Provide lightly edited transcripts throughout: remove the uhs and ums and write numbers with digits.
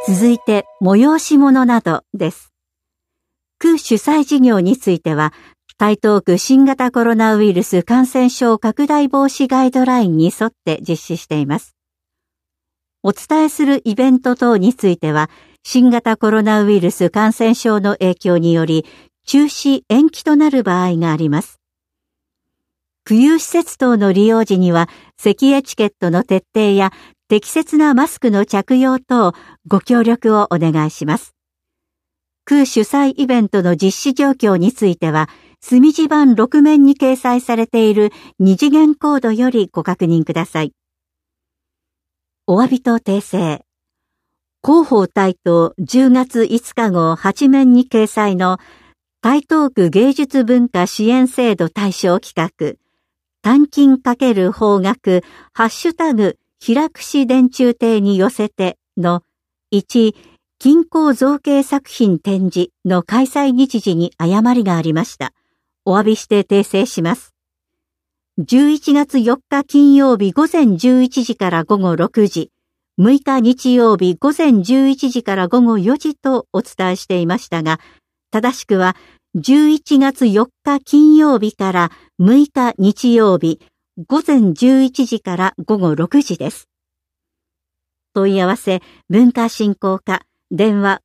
続いて、催し物などです。区主催事業については、台東区新型コロナウイルス感染症拡大防止ガイドラインに沿って実施しています。お伝えするイベント等については、新型コロナウイルス感染症の影響により、中止延期となる場合があります。区有施設等の利用時には、席エチケットの徹底や適切なマスクの着用等、ご協力をお願いします。区主催イベントの実施状況については、墨字版6面に掲載されている二次元コードよりご確認ください。お詫びと訂正。広報台東10月5日号8面に掲載の台東区芸術文化支援制度対象企画、単金×方角、ハッシュタグ、平櫛電柱亭に寄せての1、金工造形作品展示の開催日時に誤りがありました。お詫びして訂正します。11月4日金曜日午前11時から午後6時、6日日曜日午前11時から午後4時とお伝えしていましたが、正しくは11月4日金曜日から6日日曜日午前11時から午後6時です。問い合わせ文化振興課電話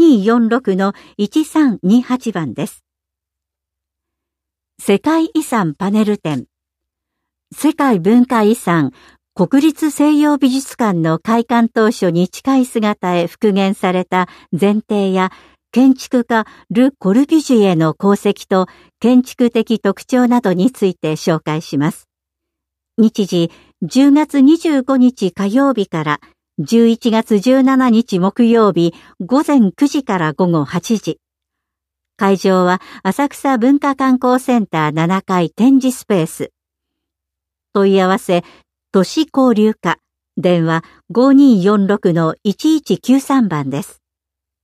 5246-1328 番です。世界遺産パネル展。世界文化遺産国立西洋美術館の開館当初に近い姿へ復元された前提や建築家ル・コルビュジエの功績と建築的特徴などについて紹介します。日時10月25日火曜日から11月17日木曜日午前9時から午後8時。会場は浅草文化観光センター7階展示スペース。問い合わせ、都市交流課、電話 5246-1193 番です。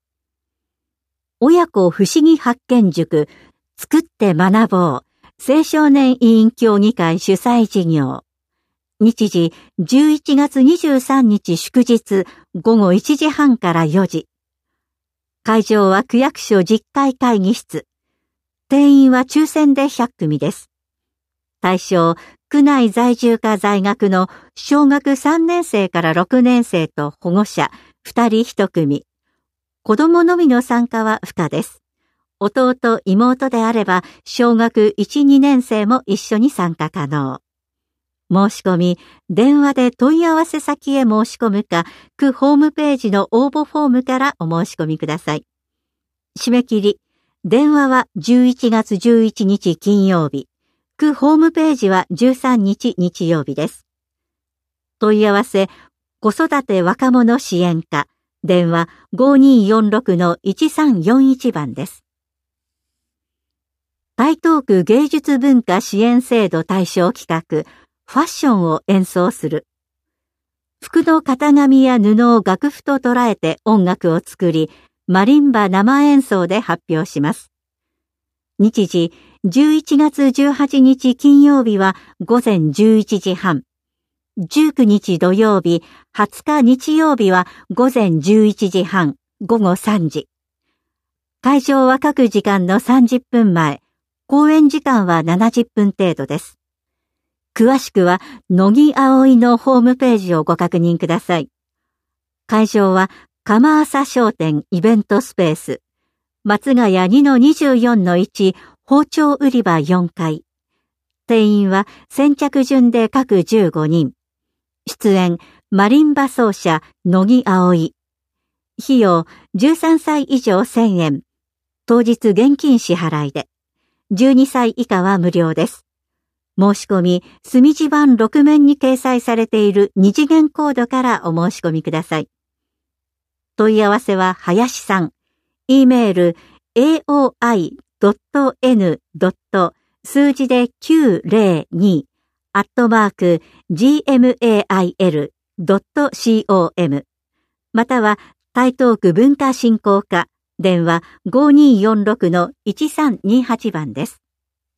親子不思議発見塾、作って学ぼう、青少年委員協議会主催事業。日時11月23日祝日午後1時半から4時。会場は区役所10階会議室。定員は抽選で100組です。対象、区内在住か在学の小学3年生から6年生と保護者2人1組。子供のみの参加は不可です。弟、妹であれば小学1、2年生も一緒に参加可能。申し込み、電話で問い合わせ先へ申し込むか、区ホームページの応募フォームからお申し込みください。締め切り、電話は11月11日金曜日、区ホームページは13日日曜日です。問い合わせ、子育て若者支援課、電話 5246-1341 番です。台東区芸術文化支援制度対象企画、ファッションを演奏する。服の型紙や布を楽譜と捉えて音楽を作り、マリンバ生演奏で発表します。日時、11月18日金曜日は午前11時半。19日土曜日、20日日曜日は午前11時半、午後3時。会場は各時間の30分前、公演時間は70分程度です。詳しくは、乃木葵のホームページをご確認ください。会場は、釜浅商店イベントスペース、松ヶ谷 2-24-1 包丁売り場4階。定員は先着順で各15人。出演、マリンバ奏者、乃木葵。費用、13歳以上1000円。当日現金支払いで。12歳以下は無料です。申し込み、墨字版6面に掲載されている二次元コードからお申し込みください。問い合わせは林さん。e メール aoi.n. 数字で902 @gmail.com または台東区文化振興課電話 5246-1328 番です。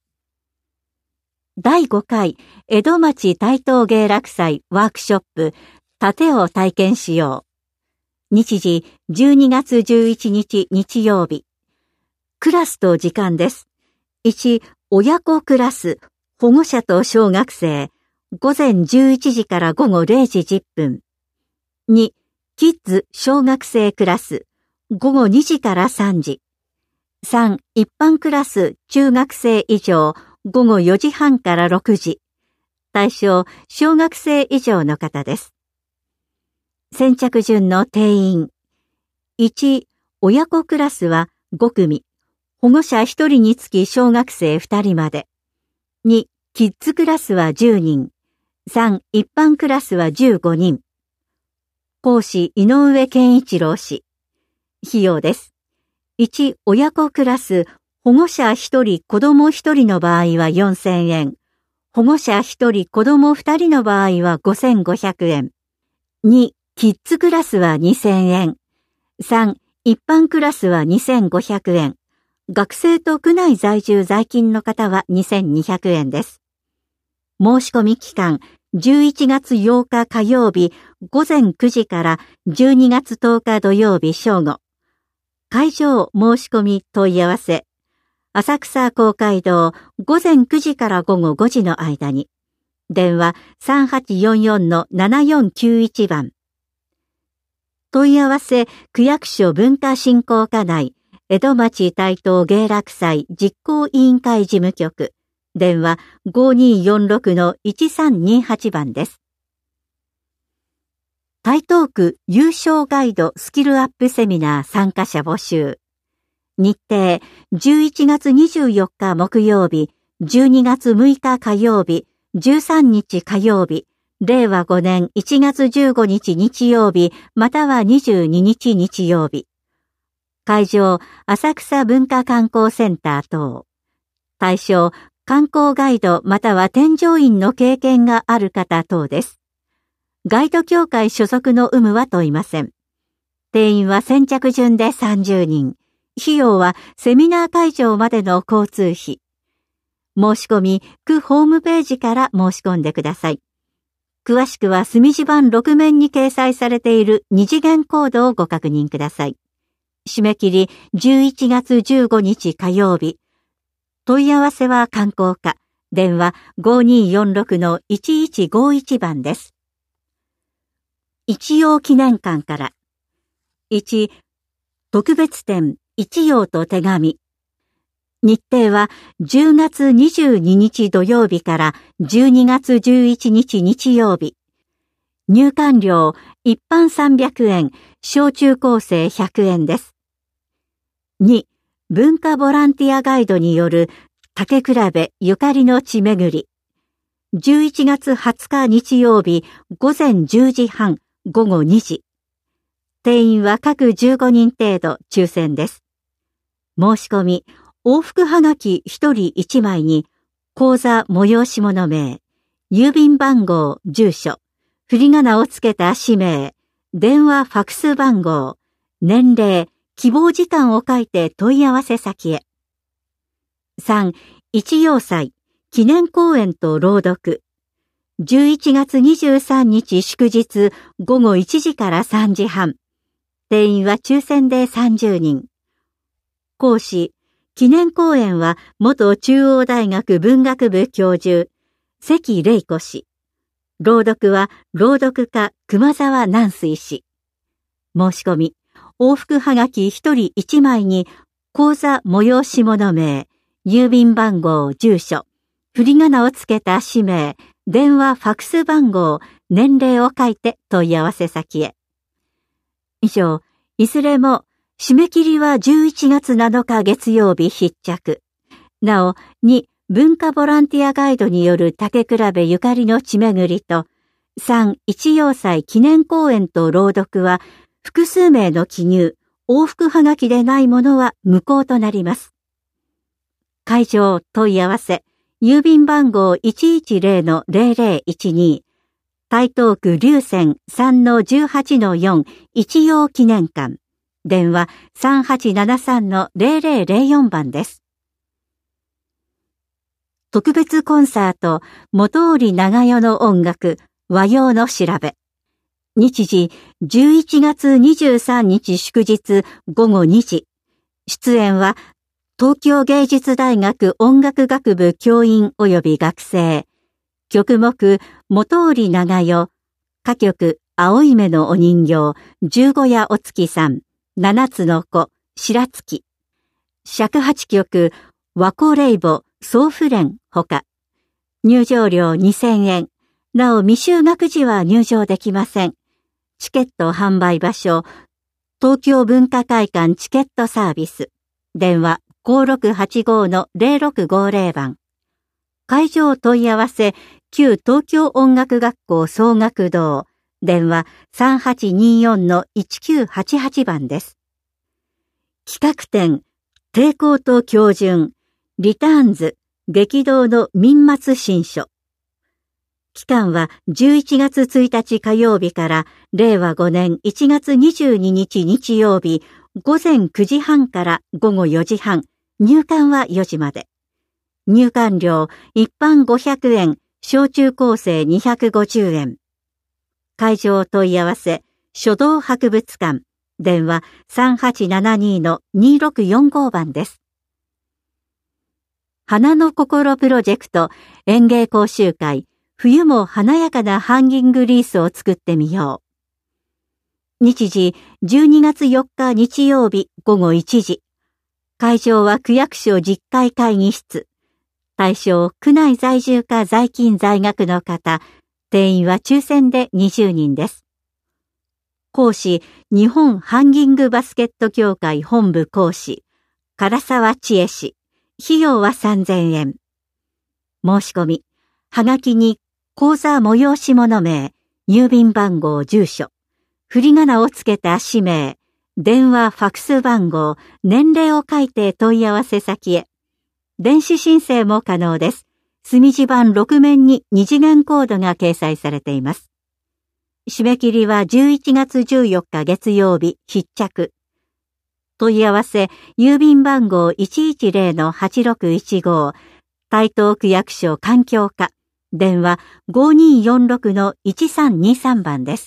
第5回江戸町台東芸楽祭ワークショップ盾を体験しよう。 日時12月11日日曜日。クラスと時間です。1、親子クラス、保護者と小学生、午前11時から午後0時10分。2、キッズ小学生クラス、午後2時から3時。3、一般クラス中学生以上、午後4時半から6時。対象、小学生以上の方です。先着順の定員。1、親子クラスは5組。保護者1人につき小学生2人まで。2、キッズクラスは10人。3、一般クラスは15人。講師、井上健一郎氏。費用です。1、親子クラス、保護者1人、子供1人の場合は4000円。保護者1人、子供2人の場合は5500円。2、キッズクラスは2000円。3、一般クラスは2500円。学生と区内在住在勤の方は2200円です。申し込み期間、11月8日火曜日午前9時から12月10日土曜日正午。会場申し込み問い合わせ。浅草公会堂午前9時から午後5時の間に。電話 3844-7491 番。問い合わせ区役所文化振興課内江戸町台東芸楽祭実行委員会事務局。電話 5246-1328 番です。台東区優勝ガイドスキルアップセミナー参加者募集。日程、11月24日木曜日、12月6日火曜日、13日火曜日、令和5年1月15日日曜日、または22日日曜日。会場、浅草文化観光センター等。対象、観光ガイドまたは添乗員の経験がある方等です。ガイド協会所属の有無は問いません。定員は先着順で30人。費用はセミナー会場までの交通費。申し込み、区ホームページから申し込んでください。詳しくは墨字版6面に掲載されている二次元コードをご確認ください。締め切り11月15日火曜日。問い合わせは観光課。電話 5246-1151 番です。一葉記念館から。1、特別展一葉と手紙。日程は10月22日土曜日から12月11日日曜日。入館料一般300円、小中高生100円です。2、文化ボランティアガイドによる竹比べゆかりの地巡り。11月20日日曜日午前10時半午後2時。定員は各15人程度抽選です。申し込み、往復はがき1人1枚に、口座催し物名、郵便番号、住所、振り仮名をつけた氏名、電話ファクス番号、年齢、希望時間を書いて問い合わせ先へ。3、一葉祭、記念講演と朗読。11月23日祝日午後1時から3時半。定員は抽選で30人。講師、記念講演は元中央大学文学部教授、関玲子氏。朗読は朗読家熊沢南水氏。申し込み、往復はがき1人1枚に、口座催し物名、郵便番号、住所、振り仮名をつけた氏名、電話ファクス番号、年齢を書いて問い合わせ先へ。以上、いずれも締め切りは11月7日月曜日必着。なお、2、文化ボランティアガイドによる竹比べゆかりの地巡りと、3、一葉祭記念講演と朗読は、複数名の記入、往復はがきでないものは無効となります。会場問い合わせ、郵便番号 110-0012、台東区龍泉 3-18-4 一葉記念館。電話 3873-0004 番です。特別コンサート、元織長代の音楽、和洋の調べ。 日時11月23日祝日午後2時。出演は東京芸術大学音楽学部教員及び学生。曲目本織長代。歌曲青い目のお人形、十五夜お月さん、七つの子、白月。尺八曲和光霊母、総不連ほか。入場料2000円。なお未就学時は入場できません。チケット販売場所、東京文化会館チケットサービス。電話5685-0650番。会場問い合わせ、旧東京音楽学校総学堂。電話3824-1988番です。企画展、抵抗と標準、リターンズ、激動の民末新書。期間は11月1日火曜日から令和5年1月22日日曜日午前9時半から午後4時半、入館は4時まで。入館料一般500円、小中高生250円。会場問い合わせ、書道博物館、電話3872-2645番です。花の心プロジェクト園芸講習会、冬も華やかなハンギングリースを作ってみよう。日時12月4日日曜日午後1時。会場は区役所10階会議室。対象区内在住か在勤在学の方。定員は抽選で20人です。講師、日本ハンギングバスケット協会本部講師、唐沢千恵氏。費用は3000円。申し込み、はがきに口座催し物名、郵便番号住所、振り仮名をつけた氏名、電話ファクス番号、年齢を書いて問い合わせ先へ。電子申請も可能です。墨字盤6面に2次元コードが掲載されています。締め切りは11月14日月曜日必着。問い合わせ、郵便番号 110-8615、台東区役所環境課、電話5246-1323番です。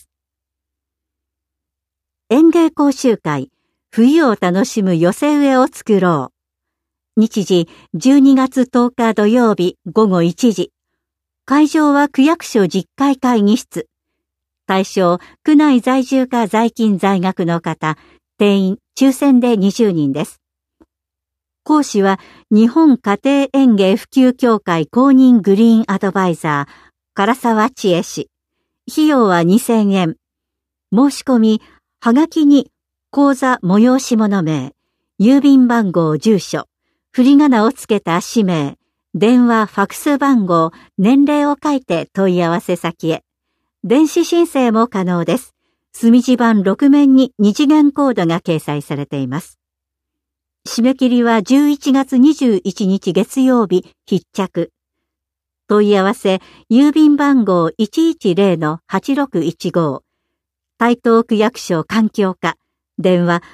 園芸講習会、冬を楽しむ寄せ植えを作ろう。日時12月10日土曜日午後1時。会場は区役所10階会議室。対象、区内在住か在勤在学の方、定員、抽選で20人です。講師は、日本家庭園芸普及協会公認グリーンアドバイザー、唐沢千恵氏。費用は2000円。申し込み、はがきに、口座催し物名、郵便番号住所、振り仮名をつけた氏名、電話ファクス番号、年齢を書いて問い合わせ先へ。電子申請も可能です。墨字盤6面に2次元コードが掲載されています。締め切りは11月21日月曜日必着。問い合わせ、郵便番号 110-8615。台東区役所環境課、電話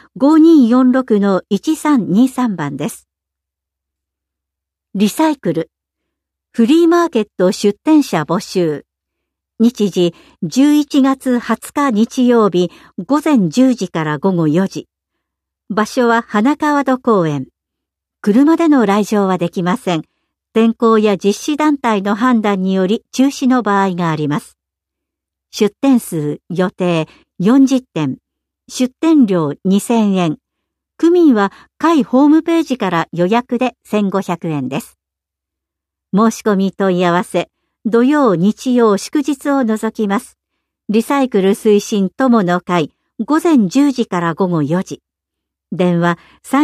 5246-1323番です。リサイクル。フリーマーケット出店者募集。日時11月20日日曜日午前10時から午後4時。場所は花川戸公園。車での来場はできません。天候や実施団体の判断により中止の場合があります。出店数予定40点。出店料2000円。区民は会ホームページから予約で1500円です。申し込み問い合わせ。土曜、日曜、祝日を除きます。リサイクル推進友の会、午前10時から午後4時。電話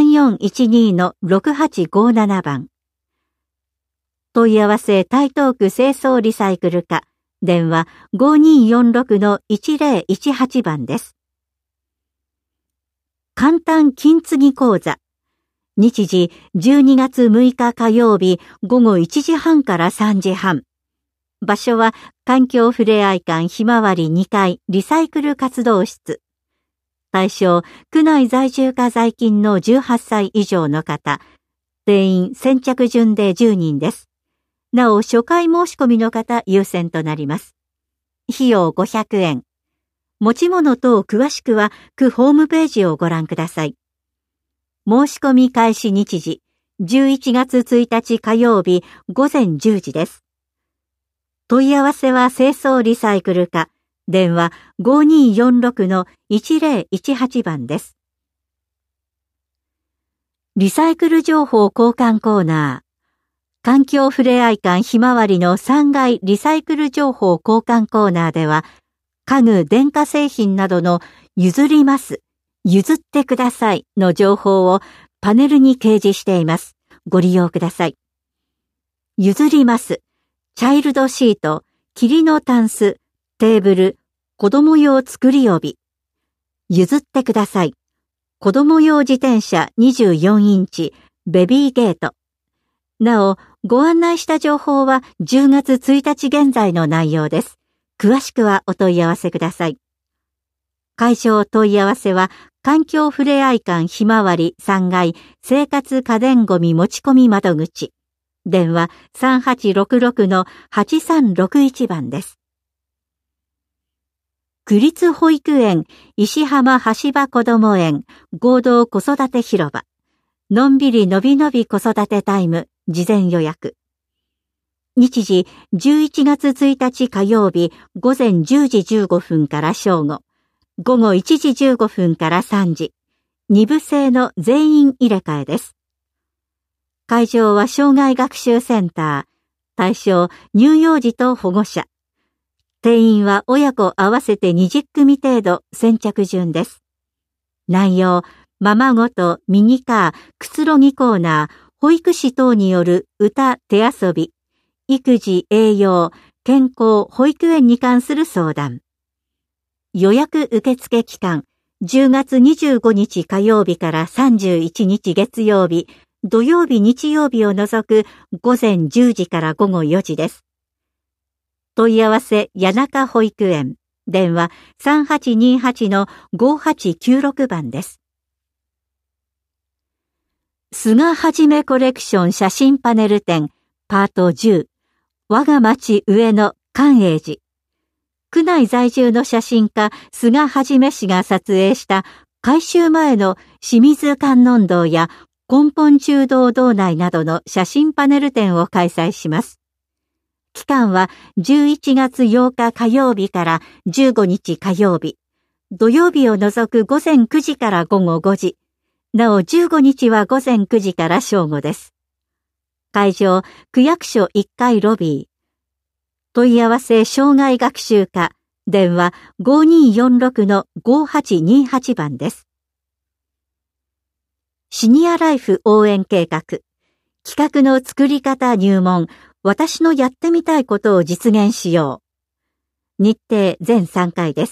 3412-6857番。問い合わせ台東区清掃リサイクル課、電話5246-1018番です。簡単金継ぎ講座。日時12月6日火曜日午後1時半から3時半。場所は環境ふれあい館ひまわり2階リサイクル活動室。対象、区内在住か在勤の18歳以上の方。定員先着順で10人です。なお、初回申し込みの方優先となります。費用500円。 持ち物等詳しくは区ホームページをご覧ください。申し込み開始日時、11月1日火曜日午前10時です。問い合わせは清掃リサイクル課、電話 5246-1018 番です。リサイクル情報交換コーナー。環境ふれあい館ひまわりの3階リサイクル情報交換コーナーでは、家具・電化製品などの譲ります、譲ってくださいの情報をパネルに掲示しています。ご利用ください。譲ります、チャイルドシート、霧のタンス、テーブル、子供用作り帯。譲ってください。子供用自転車24インチ、ベビーゲート。なお、ご案内した情報は10月1日現在の内容です。詳しくはお問い合わせください。会場問い合わせは、環境ふれあい館ひまわり3階生活家電ごみ持ち込み窓口。電話 3866-8361 番です。区立保育園石浜橋場こども園合同子育て広場。のんびりのびのび子育てタイム事前予約。日時11月1日火曜日午前10時15分から正午。午後1時15分から3時。2部制の全員入れ替えです。会場は障害学習センター。対象乳幼児と保護者。定員は親子合わせて20組程度先着順です。内容、ママごと、ミニカー、くつろぎコーナー、保育士等による歌、手遊び、育児、栄養、健康、保育園に関する相談。予約受付期間、10月25日火曜日から31日月曜日、土曜日日曜日を除く午前10時から午後4時です。問い合わせ谷中保育園電話 3828-5896 番です。菅はじめコレクション写真パネル展パート10我が町上野寛永寺。区内在住の写真家菅はじめ氏が撮影した改修前の清水観音堂や根本中堂堂内などの写真パネル展を開催します。期間は11月8日火曜日から15日火曜日、土曜日を除く午前9時から午後5時、なお15日は午前9時から正午です。会場、区役所1階ロビー。問い合わせ障害学習課、電話 5246-5828 番です。シニアライフ応援計画。企画の作り方入門。私のやってみたいことを実現しよう。日程全3回です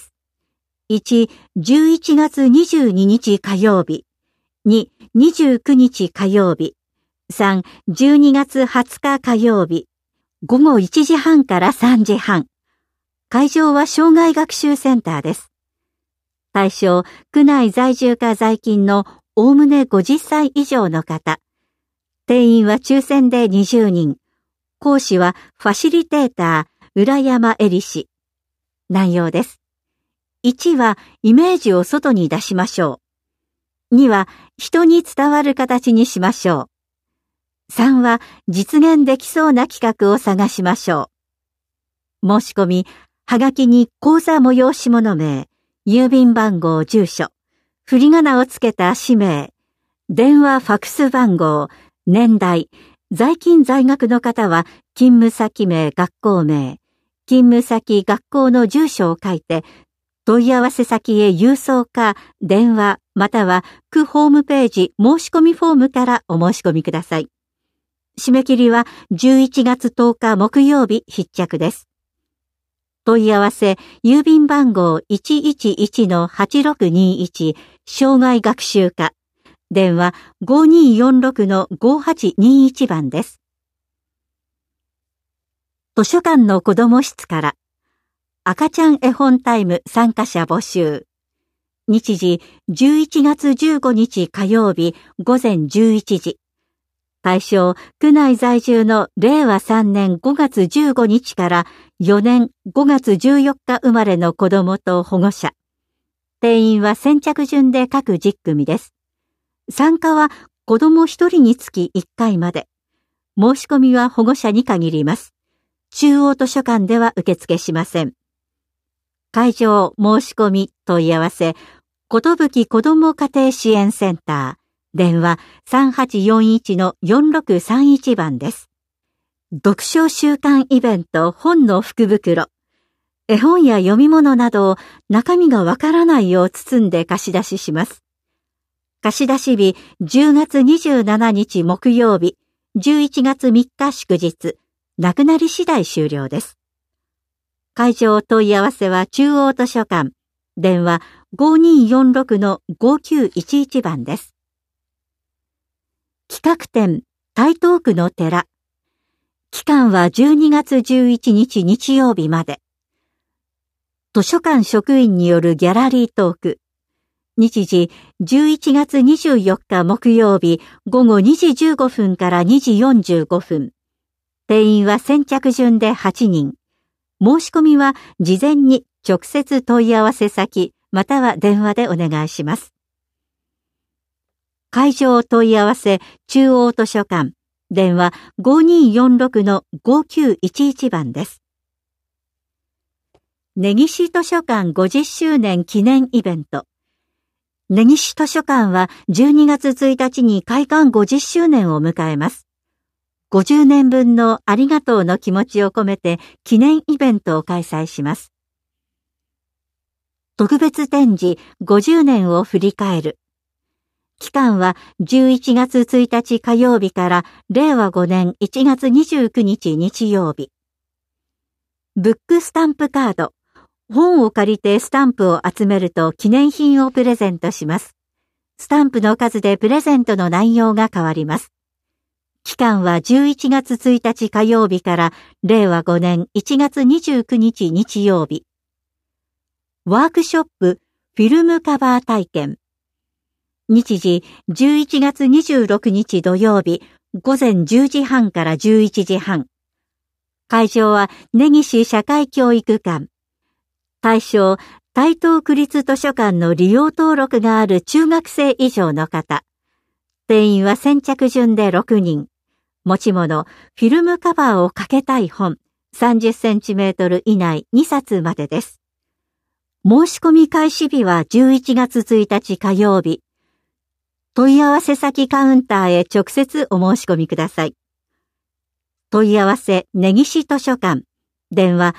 。1、11月22日火曜日。2、29日火曜日。3、12月20日火曜日。午後1時半から3時半。会場は障害学習センターです。対象、区内在住か在勤のおおむね50歳以上の方。定員は抽選で20人。講師はファシリテーター、浦山恵里氏。内容です。1はイメージを外に出しましょう。2は人に伝わる形にしましょう。3は実現できそうな企画を探しましょう。申し込み、はがきに講座催し物名、郵便番号住所、振り仮名をつけた氏名、電話ファクス番号、年代、在勤在学の方は勤務先名学校名、勤務先学校の住所を書いて、問い合わせ先へ郵送か電話または区ホームページ申し込みフォームからお申し込みください。締め切りは11月10日木曜日必着です。問い合わせ郵便番号 111-8621 障害学習課電話 5246-5821 番です。図書館の子ども室から赤ちゃん絵本タイム参加者募集。日時11月15日火曜日午前11時。 対象、区内在住の令和3年5月15日から4年5月14日生まれの子供と保護者。定員は先着順で各10組です。参加は子供1人につき1回まで。申し込みは保護者に限ります。中央図書館では受付しません。会場、申し込み、問い合わせ、ことぶき子ども家庭支援センター。電話 3841-4631 番です。読書週間イベント本の福袋。絵本や読み物などを中身がわからないよう包んで貸し出しします。貸し出し日10月27日木曜日、11月3日祝日、なくなり次第終了です。会場問い合わせは中央図書館。電話 5246-5911 番です。企画展、台東区の寺。期間は12月11日日曜日まで。図書館職員によるギャラリートーク。日時、11月24日木曜日午後2時15分から2時45分。定員は先着順で8人。申し込みは事前に直接問い合わせ先または電話でお願いします。会場問い合わせ中央図書館電話 5246-5911 番です。根岸図書館50周年記念イベント。根岸図書館は12月1日に開館50周年を迎えます。50年分のありがとうの気持ちを込めて記念イベントを開催します。特別展示50年を振り返る。期間は11月1日火曜日から令和5年1月29日日曜日。ブックスタンプカード。本を借りてスタンプを集めると記念品をプレゼントします。スタンプの数でプレゼントの内容が変わります。期間は11月1日火曜日から令和5年1月29日日曜日。ワークショップフィルムカバー体験。日時11月26日土曜日午前10時半から11時半。会場は根岸社会教育館。対象、台東区立図書館の利用登録がある中学生以上の方。定員は先着順で6人。持ち物、フィルムカバーをかけたい本、30センチメートル以内2冊までです。申し込み開始日は11月1日火曜日。問い合わせ先カウンターへ直接お申し込みください。問い合わせ根岸図書館。電話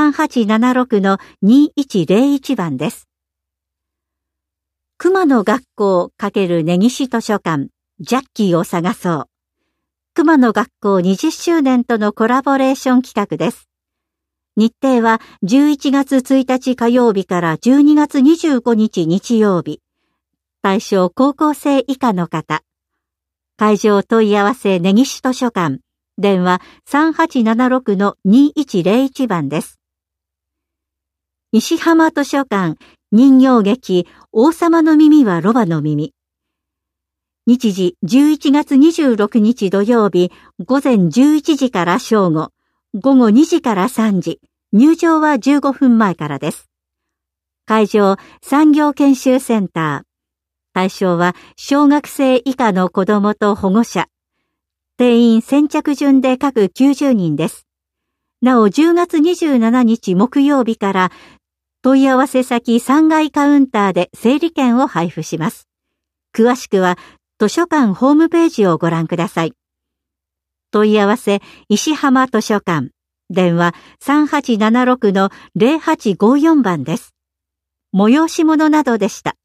3876-2101 番です。熊野学校×根岸図書館、ジャッキーを探そう。熊野学校20周年とのコラボレーション企画です。日程は11月1日火曜日から12月25日日曜日。対象高校生以下の方。会場問い合わせ根岸図書館。電話 3876-2101 番です。石浜図書館人形劇王様の耳はロバの耳。日時11月26日土曜日午前11時から正午、午後2時から3時、入場は15分前からです。会場産業研修センター。対象は小学生以下の子どもと保護者。定員先着順で各90人です。なお10月27日木曜日から問い合わせ先3階カウンターで整理券を配布します。詳しくは図書館ホームページをご覧ください。問い合わせ石浜図書館。電話 3876-0854 番です。催し物などでした。